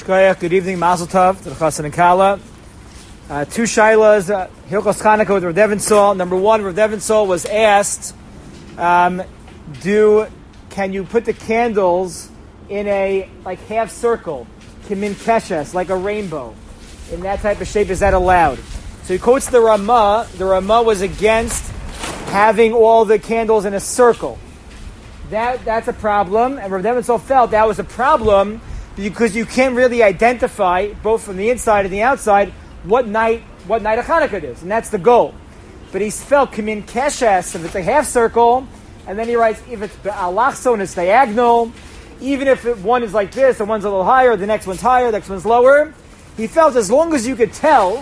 Shkoyach, good evening, Mazel Tov, to the Chassan and Kala. Two shaylas, Hilchos Chanukah with Rav Devensol. Number one, Rav Devensol was asked, can you put the candles in a half circle, kimin keshes, like a rainbow, in that type of shape? Is that allowed? So he quotes the Ramah. The Ramah was against having all the candles in a circle. That's a problem, and Rav Devensol felt that was a problem because you can't really identify, both from the inside and the outside, what night of Hanukkah it is, and that's the goal. But he felt kimin keshes, if it's a half circle, and then he writes, if it's alachson, it's diagonal, even if one is like this, and one's a little higher, the next one's higher, the next one's lower. He felt as long as you could tell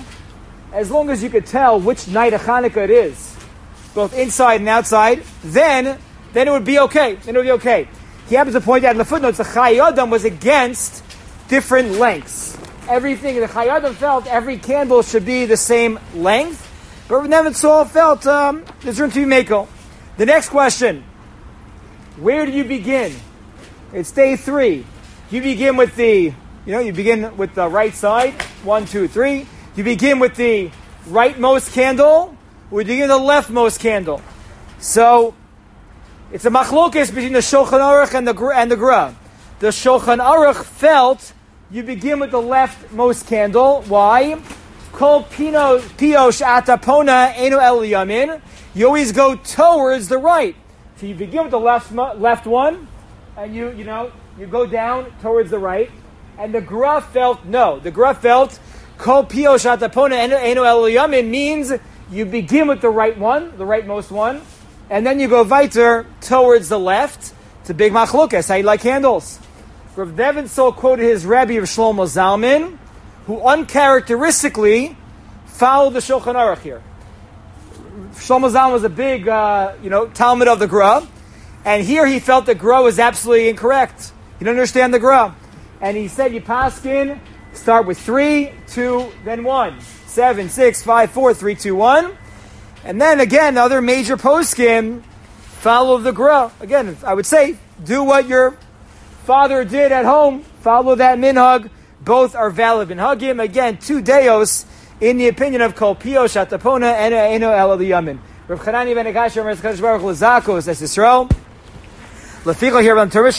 which night of Hanukkah it is, both inside and outside, then it would be okay. He happens to point out in the footnotes the Chai Adam was against different lengths. Everything the Chai Adam felt every candle should be the same length, but Rav Devensol felt there's room to be makel. The next question: where do you begin? It's day 3. You begin with the right side, 1, 2, 3. You begin with the rightmost candle, or you begin with the leftmost candle. So it's a machlokes between the Shulchan Aruch and the Gra. The Shulchan Aruch felt you begin with the leftmost candle. Why? Kol piosh atapona enu el yamin. You always go towards the right. So you begin with the left one, and you go down towards the right. And the Gra felt no. The Gra felt kol piosh atapona enu el yamin means you begin with the right one, the rightmost one, and then you go weiter towards the left. It's a big machlokes. How you like candles? Rav Devensol quoted his Rabbi of Shlomo Zalman, who uncharacteristically followed the Shulchan Aruch here. Shlomo Zalman was a big, Talmud of the Gra, and here he felt the Gra was absolutely incorrect. He didn't understand the Gra, and he said you paskin, start with 3, 2, then 1, 7, 6, 5, 4, 3, 2, 1. And then again, the other major poskim follow the Gra. Again, I would say, do what your father did at home. Follow that minhag. Both are valid minhagim. Again, 2 deos in the opinion of Kol Piosh Atapona and Eno El Yamin. Rav Chanani ben Akash Rav Kadosh Baruch Hu L'Zakos as Yisrael. Leficha here on Torah.